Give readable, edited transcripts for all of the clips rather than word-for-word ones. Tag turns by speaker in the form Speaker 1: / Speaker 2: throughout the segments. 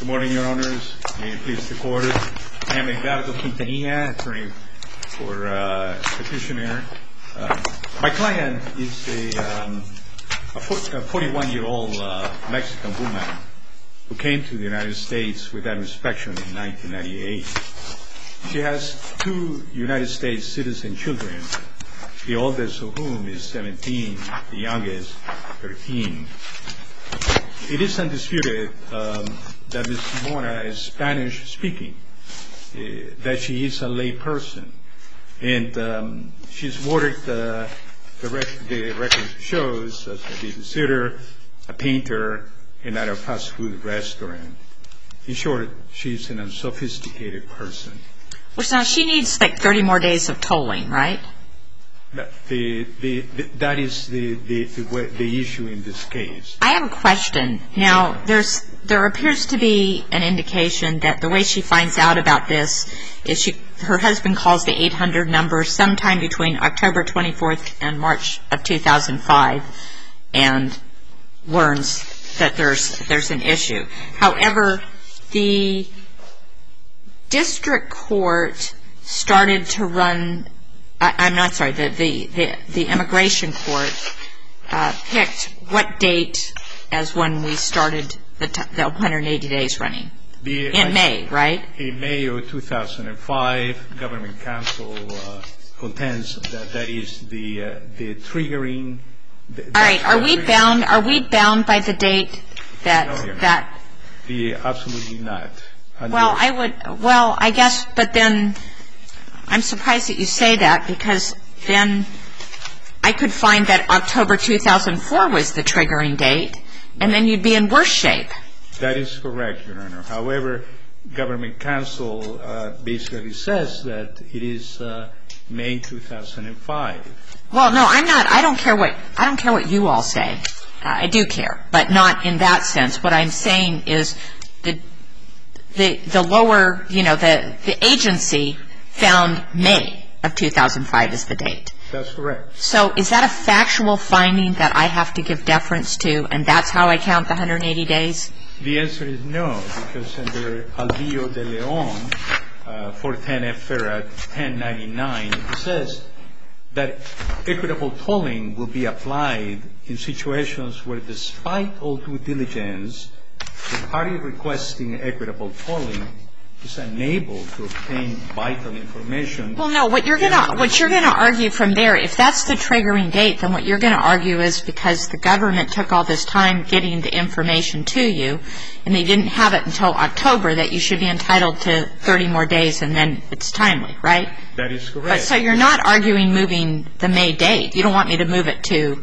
Speaker 1: Good morning, Your Honors. May it please the Court. I am Edgardo Quintanilla, attorney for petitioner. My client is a 41-year-old Mexican woman who came to the United States without inspection in 1998. She has two United States citizen children, the oldest of whom is 17, the youngest 13. It is undisputed that Ms. Mora is Spanish-speaking, that she is a lay person, and she's worked, the record shows, as a babysitter, a painter, and at a fast food restaurant. In short, she's an unsophisticated person.
Speaker 2: Well, now she needs like 30 more days of tolling, right?
Speaker 1: That is the issue in this case.
Speaker 2: I have a question. Now, there appears to be an indication that the way she finds out about this is her husband calls the 800 number sometime between October 24th and March of 2005 and learns that there's an issue. However, the district court started to run. I'm not sorry. The immigration court picked what date as when we started the 180 days running. In May, right?
Speaker 1: In May of 2005, government counsel contends that is the triggering.
Speaker 2: All right. Are we bound by the date that?
Speaker 1: No,
Speaker 2: that?
Speaker 1: Absolutely not.
Speaker 2: Well, I guess, but then I'm surprised that you say that, because then I could find that October 2004 was the triggering date, and then you'd be in worse shape.
Speaker 1: That is correct, Your Honor. However, government counsel basically says that it is May 2005.
Speaker 2: Well, no, I'm not. I don't care what you all say. I do care, but not in that sense. What I'm saying is the lower, the agency found May of 2005 as the date.
Speaker 1: That's correct.
Speaker 2: So is that a factual finding that I have to give deference to, and that's how I count the 180 days?
Speaker 1: The answer is no, because under Alvillo de Leon, 410 F. 1099, it says that equitable tolling will be applied in situations where, despite all due diligence, the party requesting equitable tolling is unable to obtain vital information.
Speaker 2: Well, no, what you're going to argue from there, if that's the triggering date, then what you're going to argue is because the government took all this time getting the information to you, and they didn't have it until October, that you should be entitled to 30 more days, and then it's timely, right?
Speaker 1: That is correct.
Speaker 2: But so you're not arguing moving the May date. You don't want me to move it to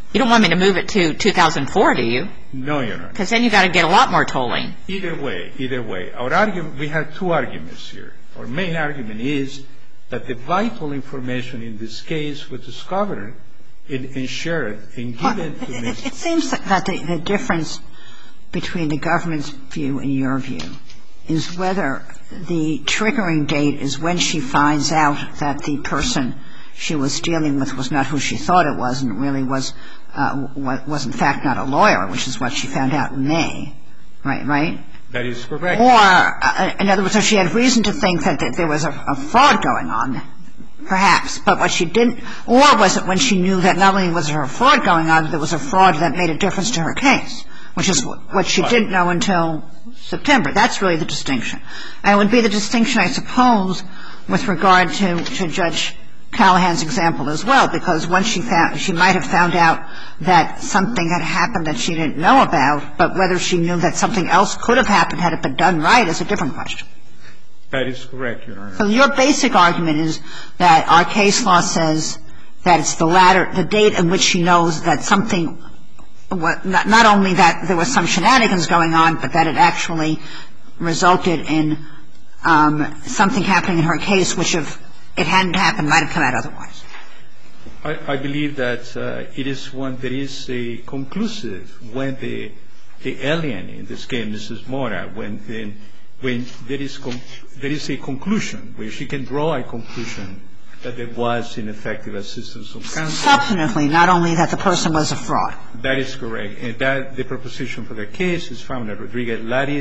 Speaker 2: 2004, do you?
Speaker 1: No, Your Honor.
Speaker 2: Because then you've got to get a lot more tolling.
Speaker 1: Either way. Our argument, we have two arguments here. Our main argument is that the vital information in this case was discovered and shared and given to Ms.
Speaker 3: It seems that the difference between the government's view and your view is whether the triggering date is when she finds out that the person she was dealing with was not who she thought it was, and really was in fact not a lawyer, which is what she found out in May, right?
Speaker 1: That is correct.
Speaker 3: Or, in other words, if she had reason to think that there was a fraud going on, perhaps, but what she didn't, or was it when she knew that not only was there a fraud going on, but there was a fraud that made a difference to her case, which is what she didn't know until September. That's really the distinction. And it would be the distinction, I suppose, with regard to Judge Callahan's example as well, because once she might have found out that something had happened that she didn't know about, but whether she knew that something else could have happened had it been done right is a different question.
Speaker 1: That is correct, Your Honor.
Speaker 3: So your basic argument is that our case law says that it's the date in which she knows that something, not only that there was some shenanigans going on, but that it actually resulted in something happening in her case which, if it hadn't happened, might have come out otherwise.
Speaker 1: I believe that it is one that is conclusive when the alien, in this case Mrs. Mora, when there is a conclusion, where she can draw a conclusion that there was ineffective assistance of counsel.
Speaker 3: Substantively, not only that the person was a fraud.
Speaker 1: That is correct. And that the proposition for the case is found in Rodriguez-Laris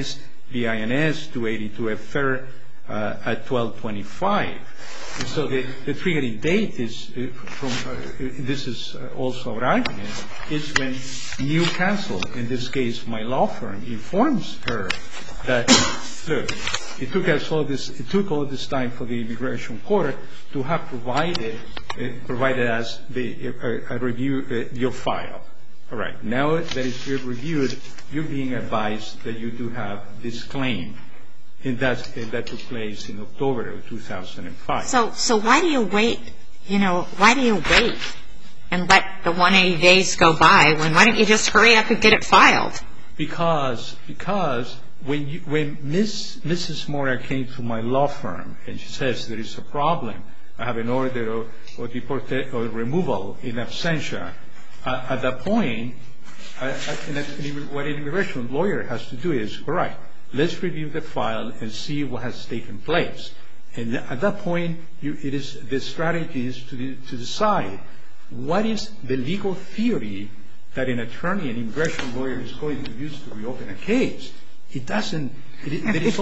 Speaker 1: BINS 282F3 at 1225. So the triggering date is this is also our argument, is when new counsel, in this case my law firm, informs her that, look, it took all this time for the immigration court to have provided us a review your file. All right. Now that it's been reviewed, you're being advised that you do have this claim. And that took place in October of 2005.
Speaker 2: So why do you wait? Why do you wait and let the 180 days go by? Why don't you just hurry up and get it filed?
Speaker 1: Because when Mrs. Mora came to my law firm and she says there is a problem, I have an order of removal in absentia. At that point, what an immigration lawyer has to do is, all right, let's review the file and see what has taken place. And at that point, the strategy is to decide what is the legal theory that an attorney, an immigration lawyer, is going to use to reopen a case. There is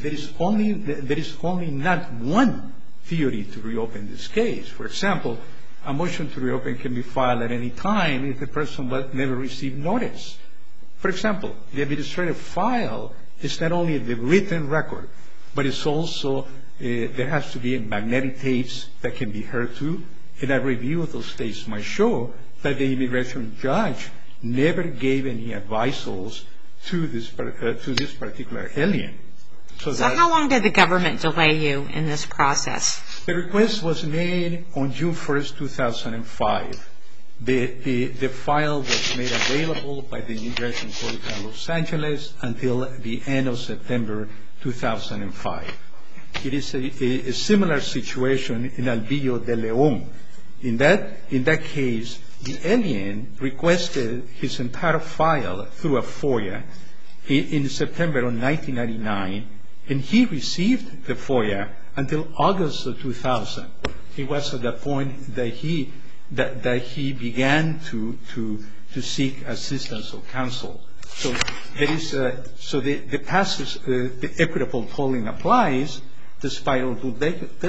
Speaker 1: only not one theory to reopen this case. For example, a motion to reopen can be filed at any time if the person never received notice. For example, the administrative file is not only the written record, but it's also, there has to be magnetic tapes that can be heard to, and a review of those tapes might show that the immigration judge never gave any advisals to this particular alien. So
Speaker 2: how long did the government delay you in this process?
Speaker 1: The request was made on June 1st, 2005. The file was made available by the Immigration Court in Los Angeles until the end of September 2005. It is a similar situation in Albillo de León. In that case, the alien requested his entire file through a FOIA in September of 1999, and he received the FOIA until August of 2000. It was at that point that he began to seek assistance of counsel. So the passage, the equitable tolling applies despite all due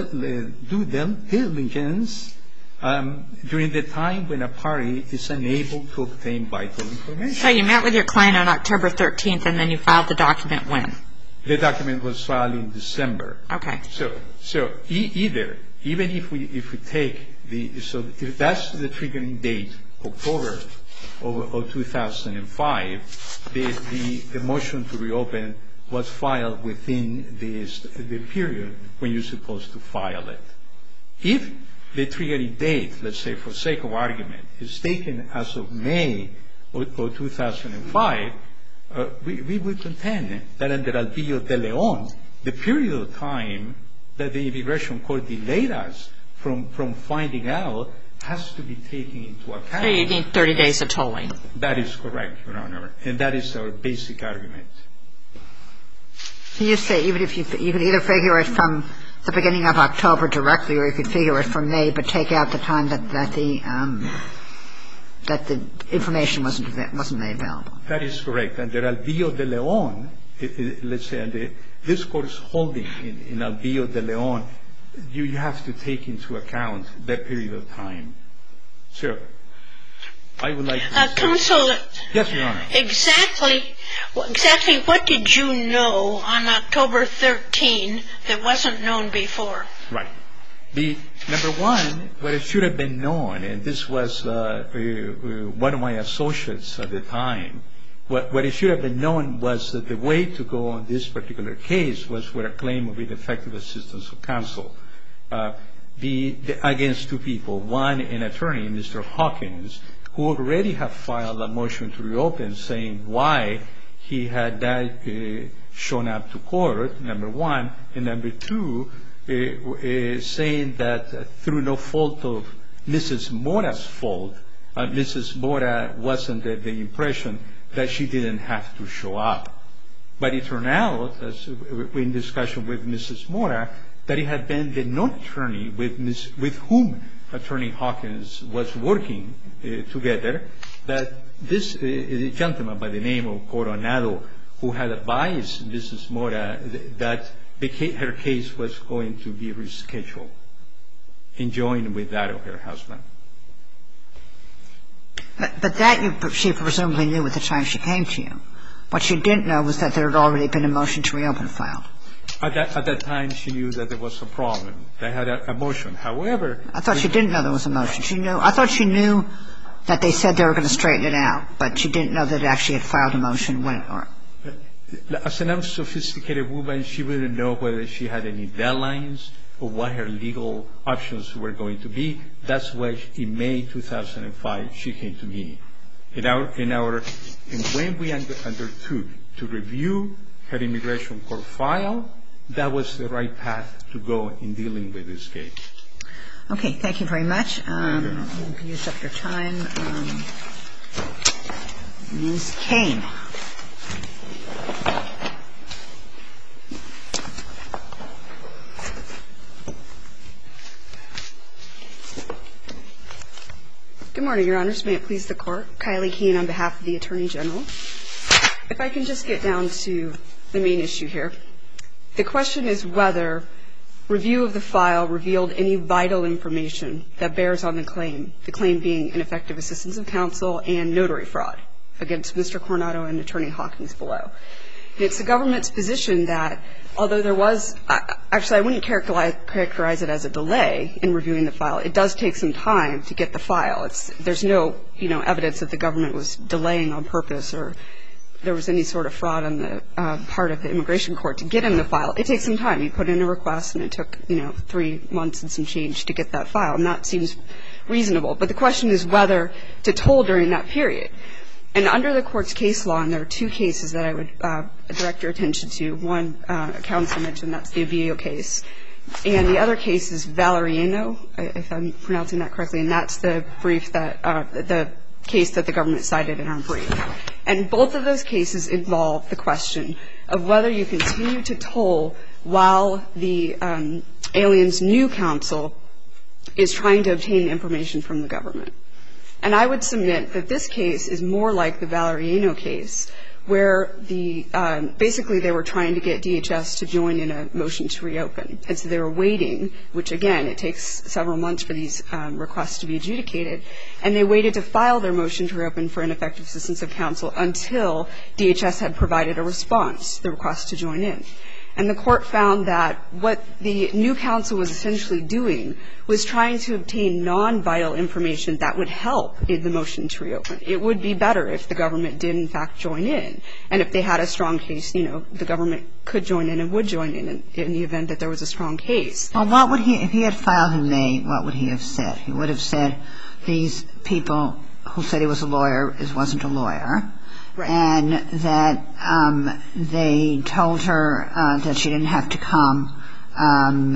Speaker 1: diligence during the time when a party is unable to obtain vital information.
Speaker 2: So you met with your client on October 13th, and then you filed the document when?
Speaker 1: The document was filed in December.
Speaker 2: Okay.
Speaker 1: So even if we take if that's the triggering date, October of 2005, the motion to reopen was filed within the period when you're supposed to file it. If the triggering date, let's say for sake of argument, is taken as of May of 2005, we would contend that under Albillo de León, the period of time that the Immigration Court delayed us from finding out has to be taken into account.
Speaker 2: So you need 30 days of tolling.
Speaker 1: That is correct, Your Honor, and that is our basic argument.
Speaker 3: Can you say even if you could either figure it from the beginning of October directly, or you could figure it from May, but take out the time that the information wasn't made available?
Speaker 1: That is correct. Under Albillo de León, let's say this Court's holding in Albillo de León, you have to take into account that period of time. So I would like to
Speaker 4: Counsel,
Speaker 1: yes, Your Honor.
Speaker 4: Exactly what did you know on October 13 that wasn't known before?
Speaker 1: Right. Number one, what it should have been known, and this was one of my associates at the time, what it should have been known was that the way to go on this particular case was with a claim of ineffective assistance of counsel against two people. One, an attorney, Mr. Hawkins, who already had filed a motion to reopen saying why he had shown up to court, number one, and number two, saying that through no fault of Mrs. Mora's fault, Mrs. Mora wasn't the impression that she didn't have to show up. But it turned out, as in discussion with Mrs. Mora, that it had been the non-attorney with whom Attorney Hawkins was working together, that this gentleman by the name of Coronado, who had advised Mrs. Mora that her case was going to be rescheduled and joined with that of her husband.
Speaker 3: But that she presumably knew at the time she came to you. What she didn't know was that there had already been a motion to reopen filed.
Speaker 1: At that time, she knew that there was a problem. They had a motion. However,
Speaker 3: I thought she didn't know there was a motion. I thought she knew that they said they were going to straighten it out, but she didn't know that it actually had filed a motion when or.
Speaker 1: As an unsophisticated woman, she wouldn't know whether she had any deadlines or what her legal options were going to be. That's why in May 2005 she came to me. And when we undertook to review her immigration court file, that was the right path to go in dealing with this case.
Speaker 3: Okay, thank you very much. You've used up your time. Ms. Cain.
Speaker 5: Good morning, Your Honors. May it please the Court. Kylie Cain on behalf of the Attorney General. If I can just get down to the main issue here. The question is whether review of the file revealed any vital information that bears on the claim being ineffective assistance of counsel and notary fraud against Mr. Coronado and Attorney Hawkins below. It's the government's position that although there was actually I wouldn't characterize it as a delay in reviewing the file. It does take some time to get the file. There's no evidence that the government was delaying on purpose or there was any sort of fraud on the part of the immigration court to get in the file. It takes some time. You put in a request and it took 3 months and some change to get that file, and that seems reasonable. But the question is whether to toll during that period. And under the Court's case law, and there are 2 cases that I would direct your attention to. One, counsel mentioned, that's the Avillo case. And the other case is Valeriano, if I'm pronouncing that correctly, and that's the brief that the case that the government cited in our brief. And both of those cases involve the question of whether you continue to toll while the alien's new counsel is trying to obtain information from the government. And I would submit that this case is more like the Valeriano case, where basically they were trying to get DHS to join in a motion to reopen. And so they were waiting, which again, it takes several months for these requests to be adjudicated. And they waited to file their motion to reopen for ineffective assistance of counsel until DHS had provided a response, the request to join in. And the Court found that what the new counsel was essentially doing was trying to obtain non-vital information that would help in the motion to reopen. It would be better if the government did, in fact, join in. And if they had a strong case, the government could join in and would join in the event that there was a strong case.
Speaker 3: Well, what would if he had filed in May, what would he have said? He would have said these people who said he was a lawyer wasn't a lawyer. Right. And that they told her that she didn't have to come, and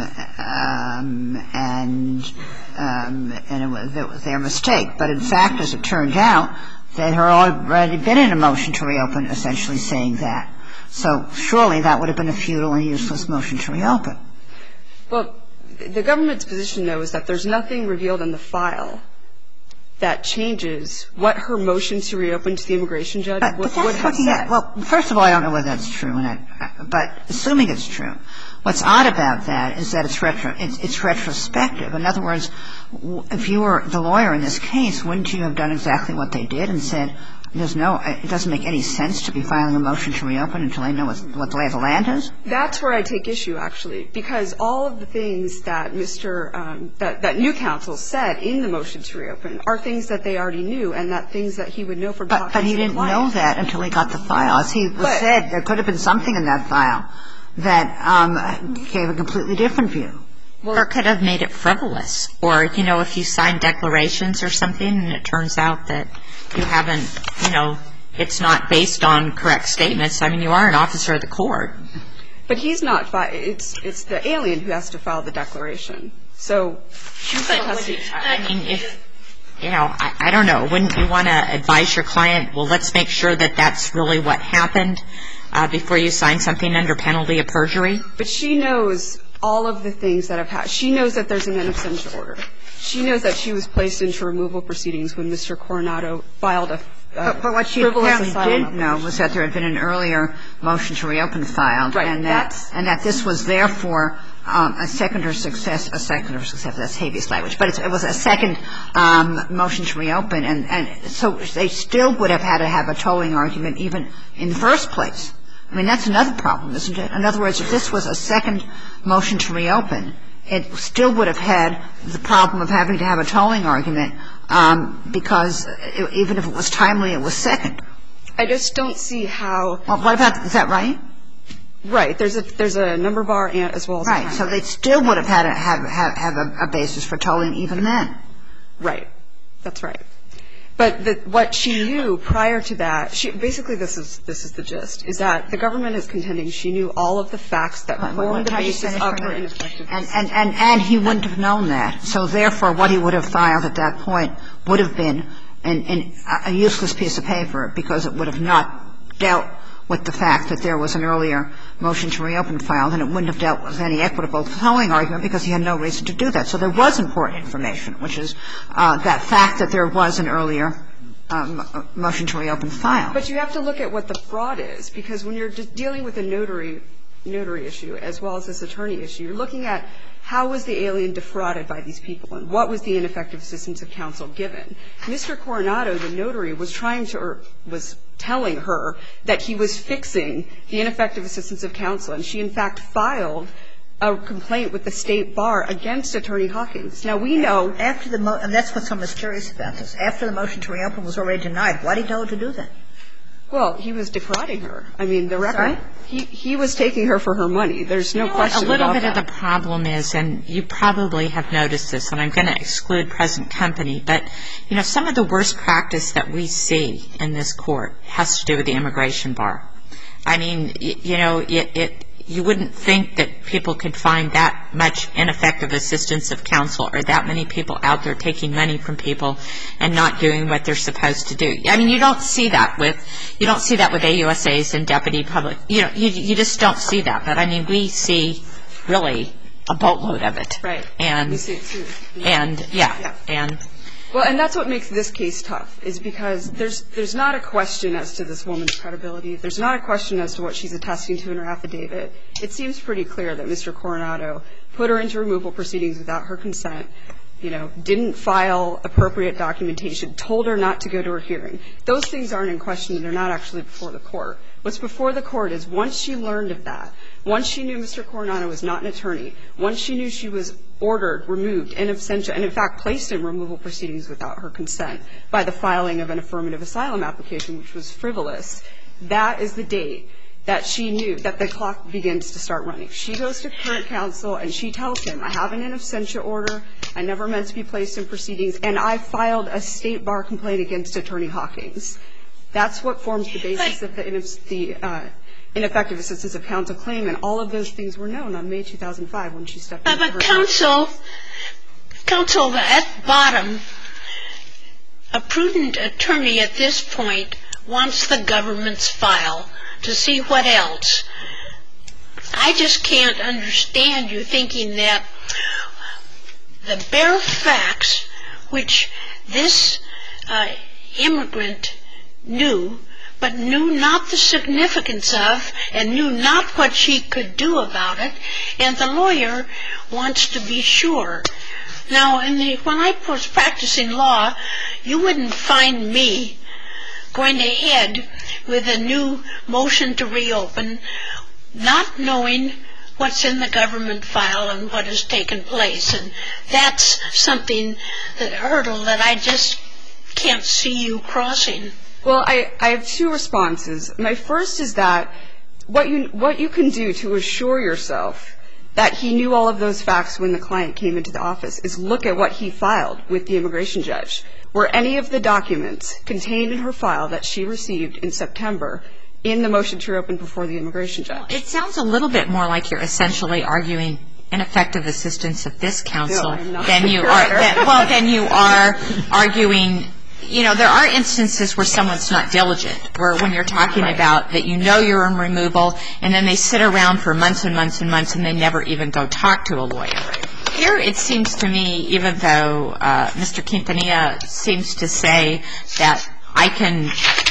Speaker 3: it was their mistake. But in fact, as it turned out, they had already been in a motion to reopen, essentially saying that. So surely that would have been a futile and useless motion to reopen.
Speaker 5: Well, the government's position, though, is that there's nothing revealed in the file that changes what her motion to reopen to the immigration judge would have said.
Speaker 3: Well, first of all, I don't know whether that's true, but assuming it's true, what's odd about that is that it's retrospective. In other words, if you were the lawyer in this case, wouldn't you have done exactly what they did and said, it doesn't make any sense to be filing a motion to reopen until I know what the lay of the land is?
Speaker 5: That's where I take issue, actually, because all of the things that that new counsel said in the motion to reopen are things that they already knew and that things that he would know from talking to the client.
Speaker 3: But he didn't know that until he got the file. As he said, there could have been something in that file that gave a completely different view.
Speaker 2: Or could have made it frivolous. Or, if you sign declarations or something and it turns out that you haven't, it's not based on correct statements. I mean, you are an officer of the court.
Speaker 5: But he's not. It's the alien who has to file the declaration. So she still has to.
Speaker 2: I mean, I don't know. Wouldn't you want to advise your client, well, let's make sure that that's really what happened before you sign something under penalty of perjury?
Speaker 5: But she knows all of the things that have happened. She knows that there's an in absentia order. She knows that she was placed into removal proceedings when Mr. Coronado filed
Speaker 3: But what she apparently did know was that there had been an earlier motion to reopen filed.
Speaker 5: Right.
Speaker 3: And that this was therefore a second or success, that's habeas language, but it was a second motion to reopen. And so they still would have had to have a tolling argument even in the first place. I mean, that's another problem, isn't it? In other words, if this was a second motion to reopen, it still would have had the problem of having to have a tolling argument because even if it was timely, it was second.
Speaker 5: I just don't see how.
Speaker 3: Well, what about, is that right?
Speaker 5: Right. There's a number bar as well as a time bar.
Speaker 3: Right. So they still would have had to have a basis for tolling even then.
Speaker 5: Right. That's right. But what she knew prior to that, basically this is the gist, is that the government is contending she knew all of the facts that formed the basis of her ineffectiveness.
Speaker 3: And he wouldn't have known that. So therefore, what he would have filed at that point would have been a useless piece of paper because it would have not dealt with the fact that there was an earlier motion to reopen filed, and it wouldn't have dealt with any equitable tolling argument because he had no reason to do that. So there was important information, which is that fact that there was an earlier motion to reopen filed.
Speaker 5: But you have to look at what the fraud is, because when you're just dealing with a notary issue as well as this attorney issue, you're looking at how was the alien defrauded by these people and what was the ineffective assistance of counsel given. Mr. Coronado, the notary, was telling her that he was fixing the ineffective assistance of counsel, and she in fact filed a complaint with the State Bar against Attorney Hawkins. Now, we know
Speaker 3: after the and that's what's so mysterious about this. After the motion to reopen was already denied, why did he tell her to do that?
Speaker 5: Well, he was defrauding her. I mean, the record.
Speaker 3: Sorry?
Speaker 5: He was taking her for her money. There's no question about that.
Speaker 2: A little bit of the problem is, and you probably have noticed this, and I'm going to exclude present company, but, you know, some of the worst practice that we see in this court has to do with the immigration bar. I mean, you know, you wouldn't think that people could find that much ineffective assistance of counsel or that many people out there taking money from people and not doing what they're supposed to do. I mean, you don't see that with AUSAs and deputy public. You know, you just don't see that. But I mean, we see really a boatload of it.
Speaker 5: Right.
Speaker 2: And
Speaker 5: we see it too. Well, and that's what makes this case tough, is because there's not a question as to this woman's credibility. There's not a question as to what she's attesting to in her affidavit. It seems pretty clear that Mr. Coronado put her into removal proceedings without her consent, you know, didn't file appropriate documentation, told her not to go to her hearing. Those things aren't in question, and they're not actually before the court. What's before the court is once she learned of that, once she knew Mr. Coronado was not an attorney, once she knew she was ordered, removed, in absentia, and in fact placed in removal proceedings without her consent by the filing of an affirmative asylum application, which was frivolous, that is the date that she knew that the clock begins to start running. She goes to current counsel and she tells him, I have an in absentia order, I never meant to be placed in proceedings, and I filed a State Bar complaint against Attorney Hawkins. That's what forms the basis of the ineffective assistance of counsel claim, and all of those things were known on May 2005 when she stepped into her
Speaker 4: But counsel, at bottom, a prudent attorney at this point wants the government's file to see what else. I just can't understand you thinking that the bare facts which this immigrant knew, but knew not the significance of and knew not what she could do about it, and the lawyer wants to be sure. Now, when I was practicing law, you wouldn't find me going ahead with a new motion to reopen, not knowing what's in the government file and what has taken place. And that's something, that hurdle that I just can't see you crossing.
Speaker 5: Well, I have two responses. My first is that what you can do to assure yourself that he knew all of those facts when the client came into the office is look at what he filed with the immigration judge. Were any of the documents contained in her file that she received in September in the motion to reopen before the immigration judge?
Speaker 2: It sounds a little bit more like you're essentially arguing ineffective assistance of this counsel than you are arguing. You know, there are instances where someone's not diligent, where when you're talking about that you know you're in removal, and then they sit around for months and months and months, and they never even go talk to a lawyer. Here it seems to me, even though Mr. Quintanilla seems to say that I can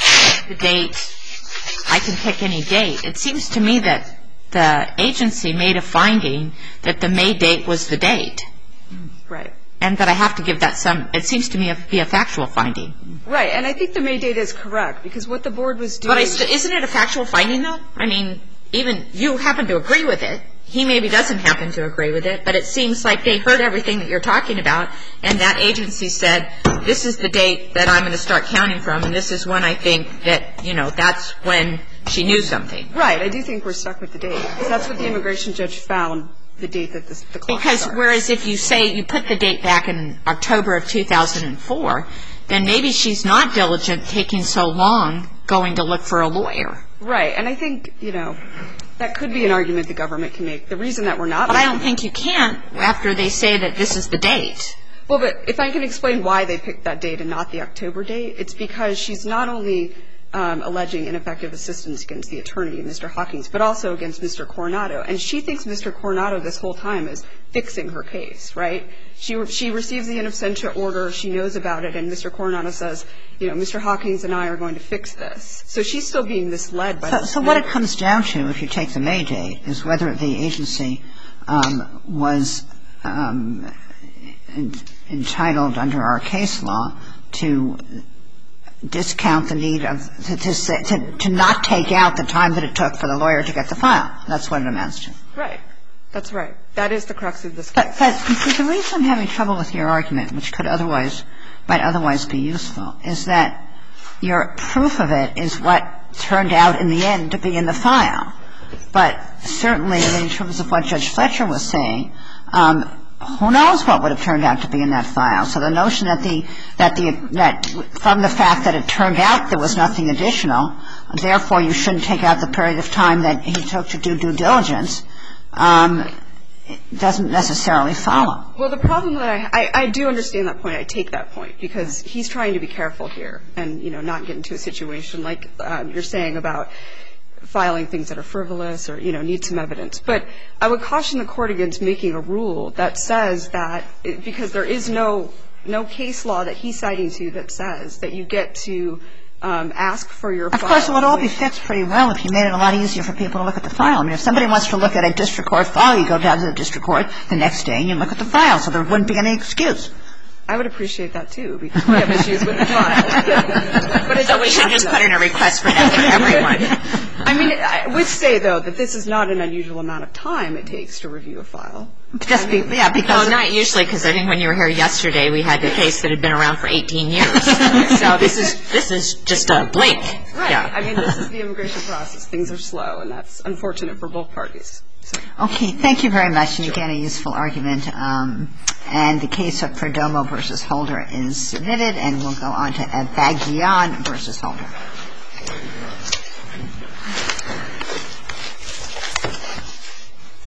Speaker 2: pick any date. It seems to me that the agency made a finding that the May date was the date.
Speaker 5: Right.
Speaker 2: And that I have to give that it seems to me to be a factual finding.
Speaker 5: Right, and I think the May date is correct, because what the board was doing...
Speaker 2: But isn't it a factual finding, though? I mean, even you happen to agree with it. He maybe doesn't happen to agree with it, but it seems like they heard everything that you're talking about, and that agency said, this is the date that I'm going to start counting from, and this is when I think that, that's when she knew something.
Speaker 5: Right, I do think we're stuck with the date. That's what the immigration judge found, the date that the clock
Speaker 2: Because
Speaker 5: started.
Speaker 2: whereas if you say you put the date back in October of 2004, then maybe she's not diligent taking so long going to look for a lawyer.
Speaker 5: Right, and I think, that could be an argument the government can make. The reason that we're not...
Speaker 2: But I don't think you can after they say that this is the date.
Speaker 5: Well, but if I can explain why they picked that date and not the October date, it's because she's not only alleging ineffective assistance against the attorney, Mr. Hawkins, but also against Mr. Coronado. And she thinks Mr. Coronado this whole time is fixing her case, right? She receives the in absentia order. She knows about it. And Mr. Coronado says, Mr. Hawkins and I are going to fix this. So she's still being misled by this.
Speaker 3: So what it comes down to, if you take the May date, is whether the agency was entitled under our case law to discount the need to not take out the time that it took for the lawyer to get the file. That's what it amounts to.
Speaker 5: Right. That's right. That is the crux of this case.
Speaker 3: But the reason I'm having trouble with your argument, which might otherwise be useful, is that your proof of it is what turned out in the end to be in the file. But certainly in terms of what Judge Fletcher was saying, who knows what would have turned out to be in that file. So the notion that from the fact that it turned out there was nothing additional, therefore you shouldn't take out the period of time that he took to do due diligence, doesn't necessarily follow.
Speaker 5: Well, the problem that I do understand that point. I take that point because he's trying to be careful here and, not get into a situation like you're saying about filing things that are frivolous or, need some evidence. But I would caution the court against making a rule that says that because there is no case law that he's citing to that says that you get to ask for your file.
Speaker 3: Of course, it would all be fixed pretty well if you made it a lot easier for people to look at the file. I mean, if somebody wants to look at a district court file, you go down to the district court the next day and you look at the file, so there wouldn't be any excuse.
Speaker 5: I would appreciate that, too, because we have issues with the file. But
Speaker 2: so we should just put in a request for that to everyone.
Speaker 5: I mean, I would say, though, that this is not an unusual amount of time it takes to review a file.
Speaker 2: Because no, not usually, because I think when you were here yesterday, we had a case that had been around for 18 years. So this is just a blink.
Speaker 5: Right.
Speaker 2: Yeah.
Speaker 5: I mean, this is the immigration process. Things are slow, and that's unfortunate for both parties. So.
Speaker 3: Okay. Thank you very much. And again, a useful argument. And the case of Perdomo v. Holder is submitted, and we'll go on to Bagian v. Holder.